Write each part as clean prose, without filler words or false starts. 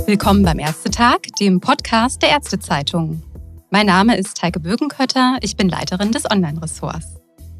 Willkommen beim Ärztetag, dem Podcast der Ärztezeitung. Mein Name ist Heike Bögenkötter, ich bin Leiterin des Online-Ressorts.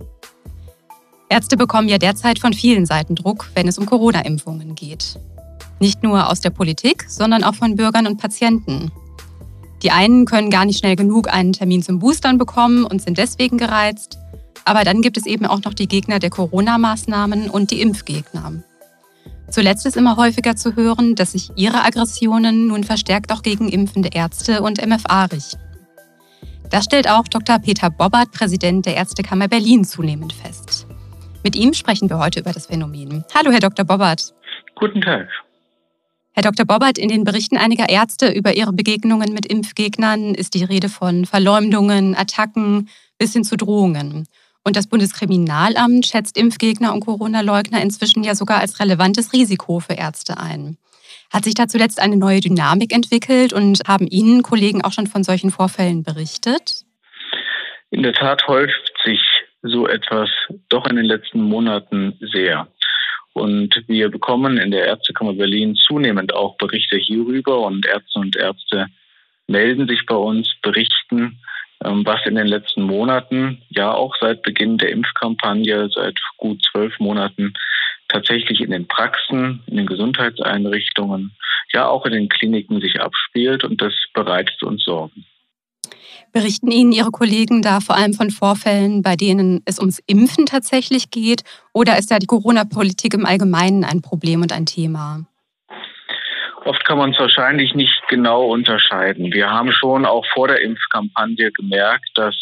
Ärzte bekommen ja derzeit von vielen Seiten Druck, wenn es um Corona-Impfungen geht. Nicht nur aus der Politik, sondern auch von Bürgern und Patienten. Die einen können gar nicht schnell genug einen Termin zum Boostern bekommen und sind deswegen gereizt. Aber dann gibt es eben auch noch die Gegner der Corona-Maßnahmen und die Impfgegner. Zuletzt ist immer häufiger zu hören, dass sich ihre Aggressionen nun verstärkt auch gegen impfende Ärzte und MFA richten. Das stellt auch Dr. Peter Bobbert, Präsident der Ärztekammer Berlin, zunehmend fest. Mit ihm sprechen wir heute über das Phänomen. Hallo, Herr Dr. Bobbert. Guten Tag. Herr Dr. Bobbert, in den Berichten einiger Ärzte über ihre Begegnungen mit Impfgegnern ist die Rede von Verleumdungen, Attacken bis hin zu Drohungen. Und das Bundeskriminalamt schätzt Impfgegner und Corona-Leugner inzwischen ja sogar als relevantes Risiko für Ärzte ein. Hat sich da zuletzt eine neue Dynamik entwickelt und haben Ihnen Kollegen auch schon von solchen Vorfällen berichtet? In der Tat häuft sich so etwas doch in den letzten Monaten sehr. Und wir bekommen in der Ärztekammer Berlin zunehmend auch Berichte hierüber und Ärzte melden sich bei uns, berichten, was in den letzten Monaten, ja auch seit Beginn der Impfkampagne, seit gut 12 Monaten, tatsächlich in den Praxen, in den Gesundheitseinrichtungen, ja auch in den Kliniken sich abspielt, und das bereitet uns Sorgen. Berichten Ihnen Ihre Kollegen da vor allem von Vorfällen, bei denen es ums Impfen tatsächlich geht, oder ist da die Corona-Politik im Allgemeinen ein Problem und ein Thema? Oft kann man es wahrscheinlich nicht genau unterscheiden. Wir haben schon auch vor der Impfkampagne gemerkt, dass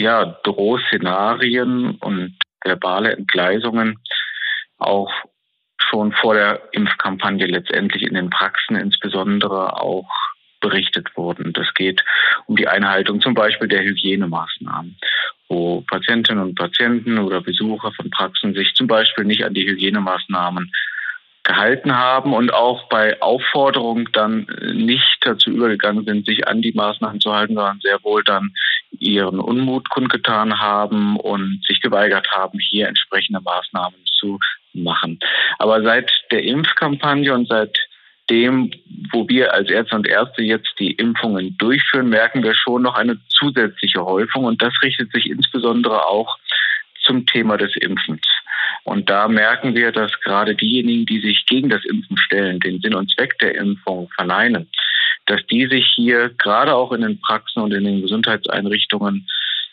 Drohszenarien und verbale Entgleisungen auch schon vor der Impfkampagne letztendlich in den Praxen insbesondere auch berichtet wurden. Das geht um die Einhaltung zum Beispiel der Hygienemaßnahmen, wo Patientinnen und Patienten oder Besucher von Praxen sich zum Beispiel nicht an die Hygienemaßnahmen gehalten haben und auch bei Aufforderung dann nicht dazu übergegangen sind, sich an die Maßnahmen zu halten, sondern sehr wohl dann ihren Unmut kundgetan haben und sich geweigert haben, hier entsprechende Maßnahmen zu machen. Aber seit der Impfkampagne und seit dem, wo wir als Ärzte und Ärzte jetzt die Impfungen durchführen, merken wir schon noch eine zusätzliche Häufung, und das richtet sich insbesondere auch zum Thema des Impfens. Und da merken wir, dass gerade diejenigen, die sich gegen das Impfen stellen, den Sinn und Zweck der Impfung verneinen, dass die sich hier gerade auch in den Praxen und in den Gesundheitseinrichtungen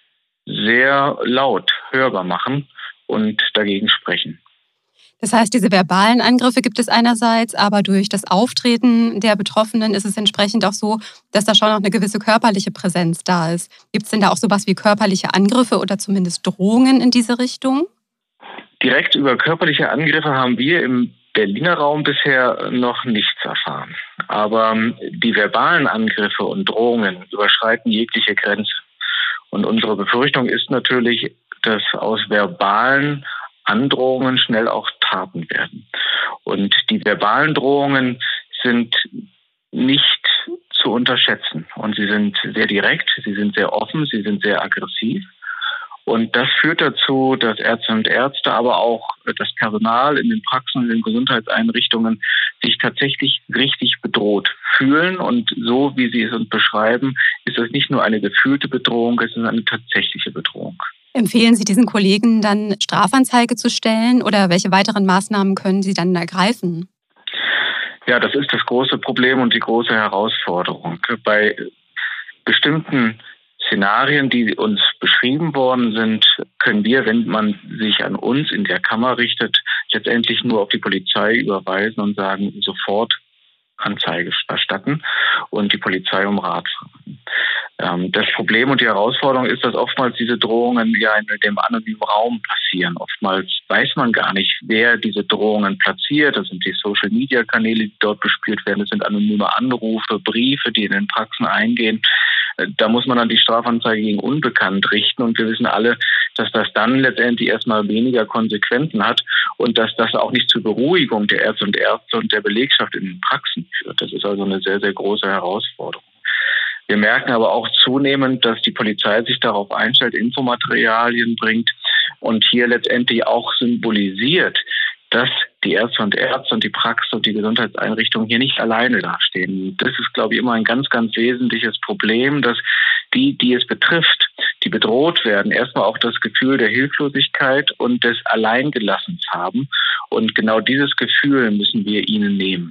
sehr laut hörbar machen und dagegen sprechen. Das heißt, diese verbalen Angriffe gibt es einerseits, aber durch das Auftreten der Betroffenen ist es entsprechend auch so, dass da schon noch eine gewisse körperliche Präsenz da ist. Gibt es denn da auch sowas wie körperliche Angriffe oder zumindest Drohungen in diese Richtung? Direkt über körperliche Angriffe haben wir im Berliner Raum bisher noch nichts erfahren. Aber die verbalen Angriffe und Drohungen überschreiten jegliche Grenze. Und unsere Befürchtung ist natürlich, dass aus verbalen Androhungen schnell auch Taten werden. Und die verbalen Drohungen sind nicht zu unterschätzen. Und sie sind sehr direkt, sie sind sehr offen, sie sind sehr aggressiv. Und das führt dazu, dass Ärzte und Ärzte, aber auch das Personal in den Praxen, in den Gesundheitseinrichtungen sich tatsächlich richtig bedroht fühlen. Und so, wie Sie es uns beschreiben, ist es nicht nur eine gefühlte Bedrohung, es ist eine tatsächliche Bedrohung. Empfehlen Sie diesen Kollegen dann, Strafanzeige zu stellen, oder welche weiteren Maßnahmen können Sie dann ergreifen? Ja, das ist das große Problem und die große Herausforderung. Bei bestimmten Szenarien, die uns beschrieben worden sind, können wir, wenn man sich an uns in der Kammer richtet, letztendlich nur auf die Polizei überweisen und sagen, sofort Anzeige erstatten und die Polizei um Rat fragen. Das Problem und die Herausforderung ist, dass oftmals diese Drohungen ja in dem anonymen Raum passieren. Oftmals weiß man gar nicht, wer diese Drohungen platziert. Das sind die Social-Media-Kanäle, die dort bespielt werden. Das sind anonyme Anrufe, Briefe, die in den Praxen eingehen. Da muss man dann die Strafanzeige gegen Unbekannt richten. Und wir wissen alle, dass das dann letztendlich erstmal weniger Konsequenzen hat und dass das auch nicht zur Beruhigung der Ärzte und der Belegschaft in den Praxen führt. Das ist also eine sehr, sehr große Herausforderung. Wir merken aber auch zunehmend, dass die Polizei sich darauf einstellt, Infomaterialien bringt und hier letztendlich auch symbolisiert, dass die Ärzte und die Praxis und die Gesundheitseinrichtungen hier nicht alleine dastehen. Das ist, glaube ich, immer ein ganz, ganz wesentliches Problem, dass die es betrifft, die bedroht werden, erstmal auch das Gefühl der Hilflosigkeit und des Alleingelassens haben. Und genau dieses Gefühl müssen wir ihnen nehmen.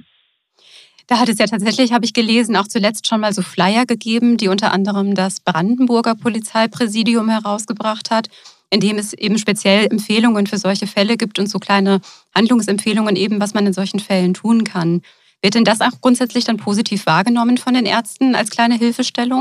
Da hat es ja tatsächlich, habe ich gelesen, auch zuletzt schon mal so Flyer gegeben, die unter anderem das Brandenburger Polizeipräsidium herausgebracht hat, in dem es eben speziell Empfehlungen für solche Fälle gibt und so kleine Handlungsempfehlungen eben, was man in solchen Fällen tun kann. Wird denn das auch grundsätzlich dann positiv wahrgenommen von den Ärzten als kleine Hilfestellung?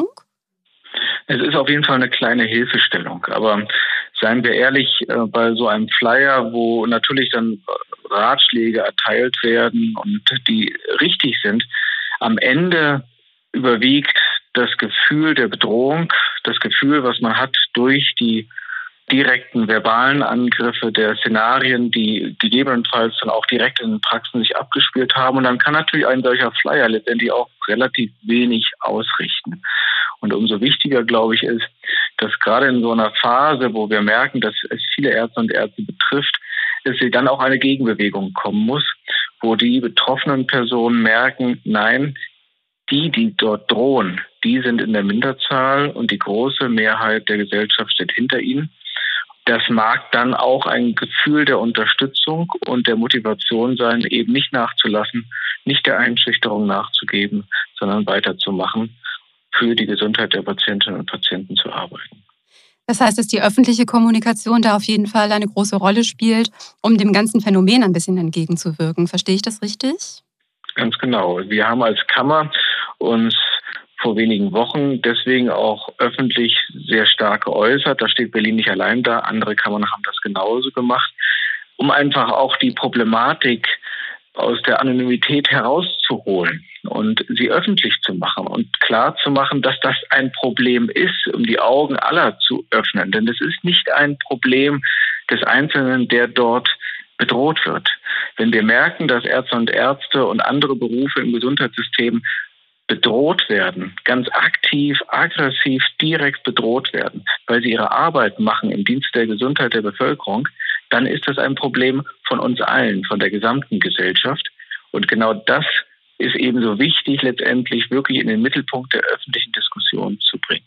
Es ist auf jeden Fall eine kleine Hilfestellung, aber seien wir ehrlich, bei so einem Flyer, wo natürlich dann Ratschläge erteilt werden und die richtig sind, am Ende überwiegt das Gefühl der Bedrohung, das Gefühl, was man hat durch die direkten verbalen Angriffe der Szenarien, die gegebenenfalls dann auch direkt in den Praxen sich abgespielt haben. Und dann kann natürlich ein solcher Flyer letztendlich auch relativ wenig ausrichten. Und umso wichtiger, glaube ich, ist, dass gerade in so einer Phase, wo wir merken, dass es viele Ärzte und Ärzte betrifft, dass sie dann auch eine Gegenbewegung kommen muss, wo die betroffenen Personen merken, nein, die dort drohen, die sind in der Minderzahl und die große Mehrheit der Gesellschaft steht hinter ihnen. Das mag dann auch ein Gefühl der Unterstützung und der Motivation sein, eben nicht nachzulassen, nicht der Einschüchterung nachzugeben, sondern weiterzumachen, für die Gesundheit der Patientinnen und Patienten zu arbeiten. Das heißt, dass die öffentliche Kommunikation da auf jeden Fall eine große Rolle spielt, um dem ganzen Phänomen ein bisschen entgegenzuwirken. Verstehe ich das richtig? Ganz genau. Wir haben als Kammer uns vor wenigen Wochen deswegen auch öffentlich sehr stark geäußert. Da steht Berlin nicht allein da. Andere Kammern haben das genauso gemacht, um einfach auch die Problematik aus der Anonymität herauszuholen und sie öffentlich zu machen und klar zu machen, dass das ein Problem ist, um die Augen aller zu öffnen. Denn es ist nicht ein Problem des Einzelnen, der dort bedroht wird. Wenn wir merken, dass Ärzte und andere Berufe im Gesundheitssystem bedroht werden, ganz aktiv, aggressiv, direkt bedroht werden, weil sie ihre Arbeit machen im Dienst der Gesundheit der Bevölkerung, dann ist das ein Problem von uns allen, von der gesamten Gesellschaft. Und genau das ist ebenso wichtig, letztendlich wirklich in den Mittelpunkt der öffentlichen Diskussion zu bringen.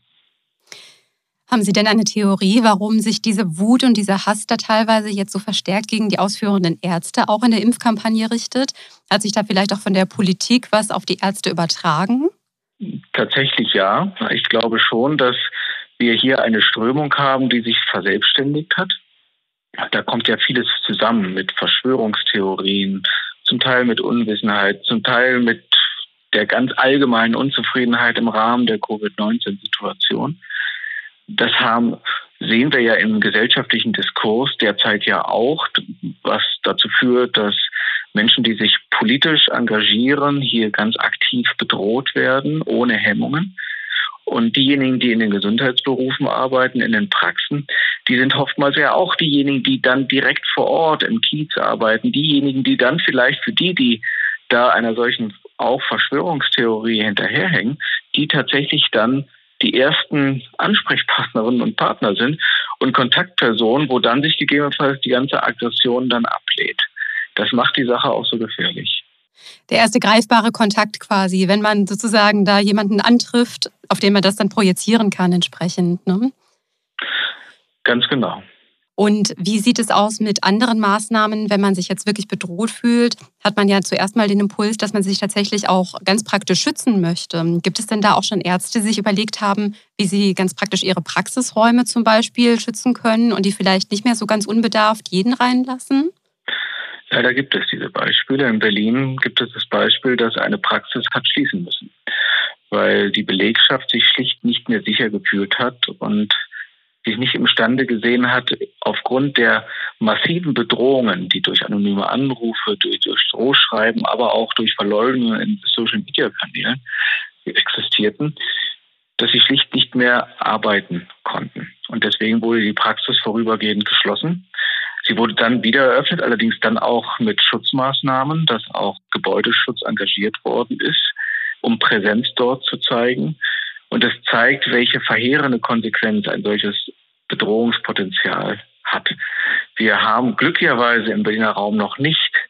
Haben Sie denn eine Theorie, warum sich diese Wut und dieser Hass da teilweise jetzt so verstärkt gegen die ausführenden Ärzte auch in der Impfkampagne richtet? Hat sich da vielleicht auch von der Politik was auf die Ärzte übertragen? Tatsächlich ja. Ich glaube schon, dass wir hier eine Strömung haben, die sich verselbstständigt hat. Da kommt ja vieles zusammen mit Verschwörungstheorien, zum Teil mit Unwissenheit, zum Teil mit der ganz allgemeinen Unzufriedenheit im Rahmen der Covid-19-Situation. Das sehen wir ja im gesellschaftlichen Diskurs derzeit ja auch, was dazu führt, dass Menschen, die sich politisch engagieren, hier ganz aktiv bedroht werden, ohne Hemmungen. Und diejenigen, die in den Gesundheitsberufen arbeiten, in den Praxen, die sind oftmals ja auch diejenigen, die dann direkt vor Ort im Kiez arbeiten, diejenigen, die dann vielleicht für die da einer solchen auch Verschwörungstheorie hinterherhängen, die tatsächlich dann die ersten Ansprechpartnerinnen und Partner sind und Kontaktpersonen, wo dann sich gegebenenfalls die ganze Aggression dann ablehnt. Das macht die Sache auch so gefährlich. Der erste greifbare Kontakt quasi, wenn man sozusagen da jemanden antrifft, auf den man das dann projizieren kann entsprechend, ne? Ganz genau. Und wie sieht es aus mit anderen Maßnahmen, wenn man sich jetzt wirklich bedroht fühlt? Hat man ja zuerst mal den Impuls, dass man sich tatsächlich auch ganz praktisch schützen möchte. Gibt es denn da auch schon Ärzte, die sich überlegt haben, wie sie ganz praktisch ihre Praxisräume zum Beispiel schützen können und die vielleicht nicht mehr so ganz unbedarft jeden reinlassen? Ja, da gibt es diese Beispiele. In Berlin gibt es das Beispiel, dass eine Praxis hat schließen müssen, weil die Belegschaft sich schlicht nicht mehr sicher gefühlt hat und sich nicht imstande gesehen hat, aufgrund der massiven Bedrohungen, die durch anonyme Anrufe, durch Drohschreiben, aber auch durch Verleumdungen in Social-Media-Kanälen existierten, dass sie schlicht nicht mehr arbeiten konnten. Und deswegen wurde die Praxis vorübergehend geschlossen. Sie wurde dann wieder eröffnet, allerdings dann auch mit Schutzmaßnahmen, dass auch Gebäudeschutz engagiert worden ist, um Präsenz dort zu zeigen. Und das zeigt, welche verheerende Konsequenz ein solches Bedrohungspotenzial hat. Wir haben glücklicherweise im Berliner Raum noch nicht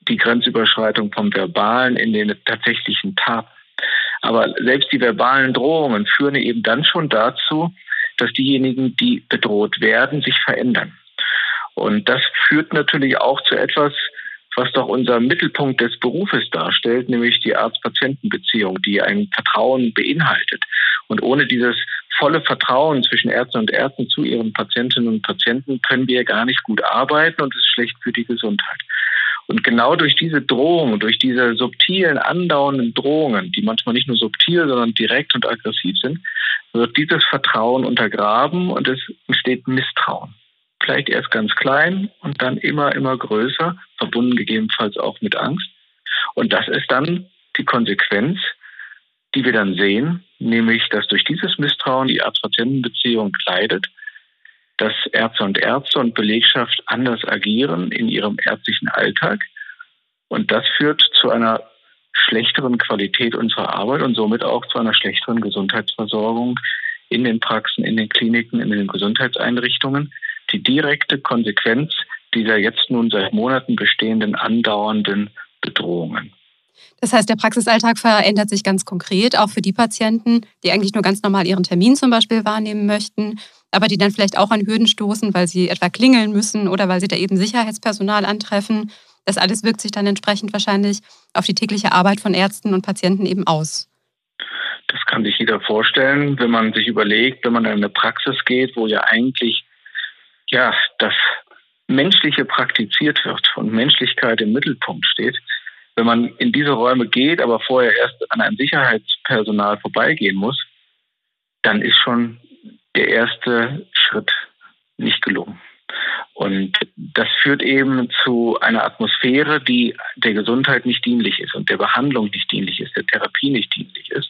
die Grenzüberschreitung vom Verbalen in den tatsächlichen Taten. Aber selbst die verbalen Drohungen führen eben dann schon dazu, dass diejenigen, die bedroht werden, sich verändern. Und das führt natürlich auch zu etwas, was doch unser Mittelpunkt des Berufes darstellt, nämlich die Arzt-Patienten-Beziehung, die ein Vertrauen beinhaltet. Und ohne dieses volle Vertrauen zwischen Ärzten und Ärzten zu ihren Patientinnen und Patienten können wir gar nicht gut arbeiten und es ist schlecht für die Gesundheit. Und genau durch diese Drohungen, durch diese subtilen, andauernden Drohungen, die manchmal nicht nur subtil, sondern direkt und aggressiv sind, wird dieses Vertrauen untergraben und es entsteht Misstrauen. Vielleicht erst ganz klein und dann immer größer, verbunden gegebenenfalls auch mit Angst. Und das ist dann die Konsequenz, die wir dann sehen, nämlich, dass durch dieses Misstrauen die Arzt-Patienten-Beziehung leidet, dass Ärzte und Belegschaft anders agieren in ihrem ärztlichen Alltag. Und das führt zu einer schlechteren Qualität unserer Arbeit und somit auch zu einer schlechteren Gesundheitsversorgung in den Praxen, in den Kliniken, in den Gesundheitseinrichtungen. Die direkte Konsequenz dieser jetzt nun seit Monaten bestehenden, andauernden Bedrohungen. Das heißt, der Praxisalltag verändert sich ganz konkret, auch für die Patienten, die eigentlich nur ganz normal ihren Termin zum Beispiel wahrnehmen möchten, aber die dann vielleicht auch an Hürden stoßen, weil sie etwa klingeln müssen oder weil sie da eben Sicherheitspersonal antreffen. Das alles wirkt sich dann entsprechend wahrscheinlich auf die tägliche Arbeit von Ärzten und Patienten eben aus. Das kann sich jeder vorstellen, wenn man sich überlegt, wenn man in eine Praxis geht, wo ja eigentlich das Menschliche praktiziert wird und Menschlichkeit im Mittelpunkt steht. Wenn man in diese Räume geht, aber vorher erst an einem Sicherheitspersonal vorbeigehen muss, dann ist schon der erste Schritt nicht gelungen. Und das führt eben zu einer Atmosphäre, die der Gesundheit nicht dienlich ist und der Behandlung nicht dienlich ist, der Therapie nicht dienlich ist.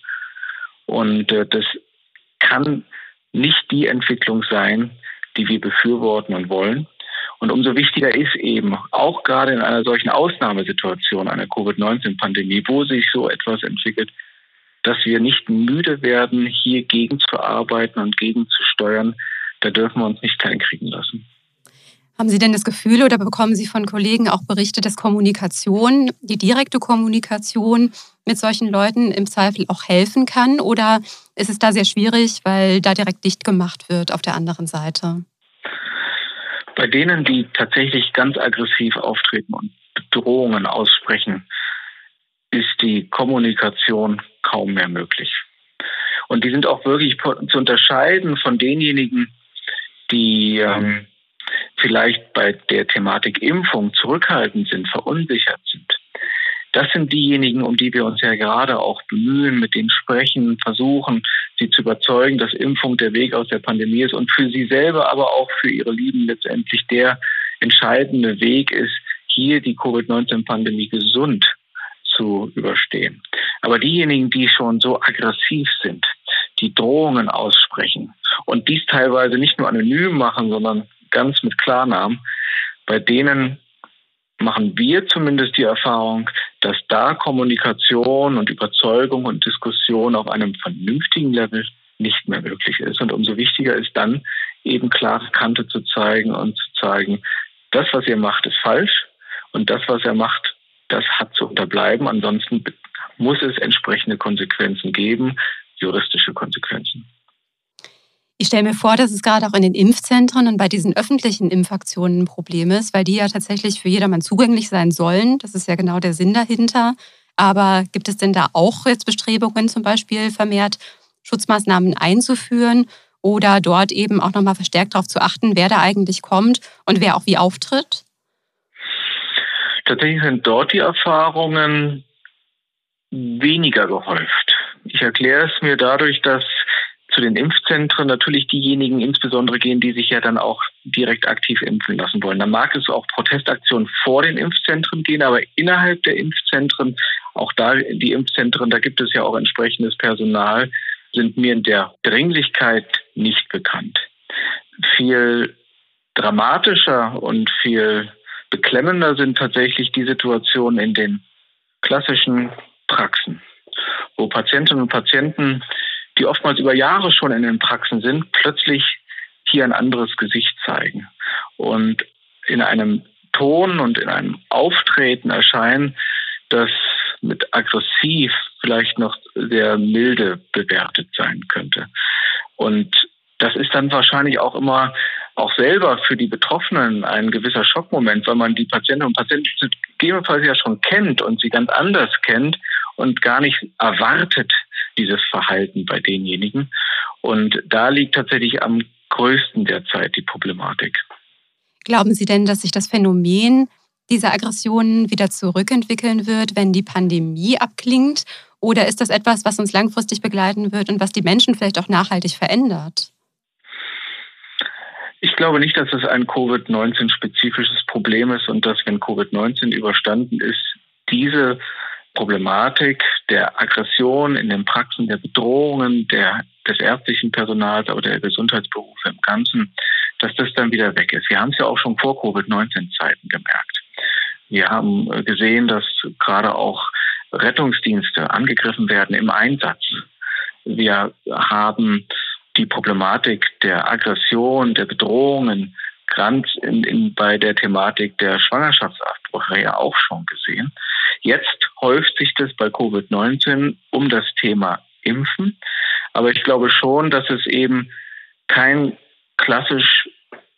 Und das kann nicht die Entwicklung sein, die wir befürworten und wollen. Und umso wichtiger ist eben, auch gerade in einer solchen Ausnahmesituation, einer Covid-19-Pandemie, wo sich so etwas entwickelt, dass wir nicht müde werden, hier gegenzuarbeiten und gegenzusteuern. Da dürfen wir uns nicht kleinkriegen lassen. Haben Sie denn das Gefühl oder bekommen Sie von Kollegen auch Berichte, dass Kommunikation, die direkte Kommunikation mit solchen Leuten im Zweifel auch helfen kann? Oder ist es da sehr schwierig, weil da direkt dicht gemacht wird auf der anderen Seite? Bei denen, die tatsächlich ganz aggressiv auftreten und Bedrohungen aussprechen, ist die Kommunikation kaum mehr möglich. Und die sind auch wirklich zu unterscheiden von denjenigen, die vielleicht bei der Thematik Impfung zurückhaltend sind, verunsichert sind. Das sind diejenigen, um die wir uns ja gerade auch bemühen, mit denen sprechen, versuchen, sie zu überzeugen, dass Impfung der Weg aus der Pandemie ist und für sie selber, aber auch für ihre Lieben letztendlich der entscheidende Weg ist, hier die Covid-19-Pandemie gesund zu überstehen. Aber diejenigen, die schon so aggressiv sind, die Drohungen aussprechen und dies teilweise nicht nur anonym machen, sondern ganz mit Klarnamen, bei denen machen wir zumindest die Erfahrung, dass da Kommunikation und Überzeugung und Diskussion auf einem vernünftigen Level nicht mehr möglich ist. Und umso wichtiger ist dann eben klare Kante zu zeigen und zu zeigen, das, was ihr macht, ist falsch und das, was er macht, das hat zu unterbleiben. Ansonsten muss es entsprechende Konsequenzen geben, juristische Konsequenzen. Ich stelle mir vor, dass es gerade auch in den Impfzentren und bei diesen öffentlichen Impfaktionen ein Problem ist, weil die ja tatsächlich für jedermann zugänglich sein sollen. Das ist ja genau der Sinn dahinter. Aber gibt es denn da auch jetzt Bestrebungen, zum Beispiel vermehrt Schutzmaßnahmen einzuführen oder dort eben auch nochmal verstärkt darauf zu achten, wer da eigentlich kommt und wer auch wie auftritt? Tatsächlich sind dort die Erfahrungen weniger gehäuft. Ich erkläre es mir dadurch, dass zu den Impfzentren natürlich diejenigen insbesondere gehen, die sich ja dann auch direkt aktiv impfen lassen wollen. Da mag es auch Protestaktionen vor den Impfzentren gehen, aber innerhalb der Impfzentren, auch da die Impfzentren, da gibt es ja auch entsprechendes Personal, sind mir in der Dringlichkeit nicht bekannt. Viel dramatischer und viel beklemmender sind tatsächlich die Situationen in den klassischen Praxen, wo Patientinnen und Patienten, die oftmals über Jahre schon in den Praxen sind, plötzlich hier ein anderes Gesicht zeigen und in einem Ton und in einem Auftreten erscheinen, das mit aggressiv vielleicht noch sehr milde bewertet sein könnte. Und das ist dann wahrscheinlich auch immer auch selber für die Betroffenen ein gewisser Schockmoment, weil man die Patientinnen und Patienten gegebenenfalls ja schon kennt und sie ganz anders kennt und gar nicht erwartet, dieses Verhalten bei denjenigen. Und da liegt tatsächlich am größten derzeit die Problematik. Glauben Sie denn, dass sich das Phänomen dieser Aggressionen wieder zurückentwickeln wird, wenn die Pandemie abklingt? Oder ist das etwas, was uns langfristig begleiten wird und was die Menschen vielleicht auch nachhaltig verändert? Ich glaube nicht, dass es ein Covid-19-spezifisches Problem ist und dass, wenn Covid-19 überstanden ist, diese Problematik der Aggression in den Praxen, der Bedrohungen des ärztlichen Personals, aber der Gesundheitsberufe im Ganzen, dass das dann wieder weg ist. Wir haben es ja auch schon vor Covid-19-Zeiten gemerkt. Wir haben gesehen, dass gerade auch Rettungsdienste angegriffen werden im Einsatz. Wir haben die Problematik der Aggression, der Bedrohungen bei der Thematik der Schwangerschaftsabbrüche ja auch schon gesehen. Jetzt häuft sich das bei Covid-19 um das Thema Impfen. Aber ich glaube schon, dass es eben kein klassisch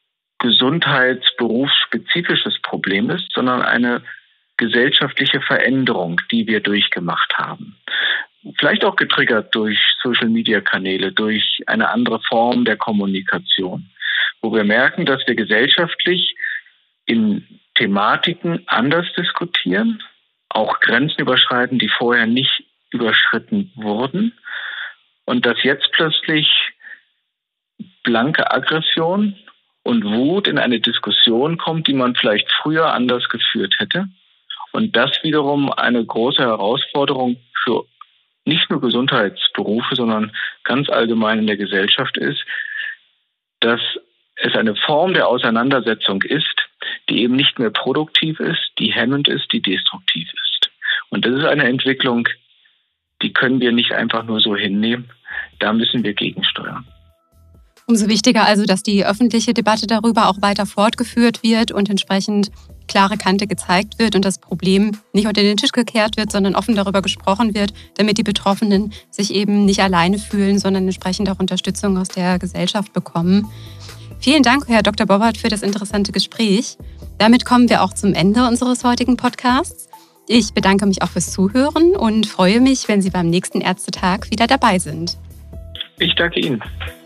gesundheitsberufsspezifisches Problem ist, sondern eine gesellschaftliche Veränderung, die wir durchgemacht haben. Vielleicht auch getriggert durch Social-Media-Kanäle, durch eine andere Form der Kommunikation, wo wir merken, dass wir gesellschaftlich in Thematiken anders diskutieren, auch Grenzen überschreiten, die vorher nicht überschritten wurden, und dass jetzt plötzlich blanke Aggression und Wut in eine Diskussion kommt, die man vielleicht früher anders geführt hätte. Und das wiederum eine große Herausforderung für nicht nur Gesundheitsberufe, sondern ganz allgemein in der Gesellschaft ist, dass es eine Form der Auseinandersetzung ist, die eben nicht mehr produktiv ist, die hemmend ist, die destruktiv ist. Und das ist eine Entwicklung, die können wir nicht einfach nur so hinnehmen. Da müssen wir gegensteuern. Umso wichtiger also, dass die öffentliche Debatte darüber auch weiter fortgeführt wird und entsprechend klare Kante gezeigt wird und das Problem nicht unter den Tisch gekehrt wird, sondern offen darüber gesprochen wird, damit die Betroffenen sich eben nicht alleine fühlen, sondern entsprechend auch Unterstützung aus der Gesellschaft bekommen. Vielen Dank, Herr Dr. Bobbert, für das interessante Gespräch. Damit kommen wir auch zum Ende unseres heutigen Podcasts. Ich bedanke mich auch fürs Zuhören und freue mich, wenn Sie beim nächsten Ärztetag wieder dabei sind. Ich danke Ihnen.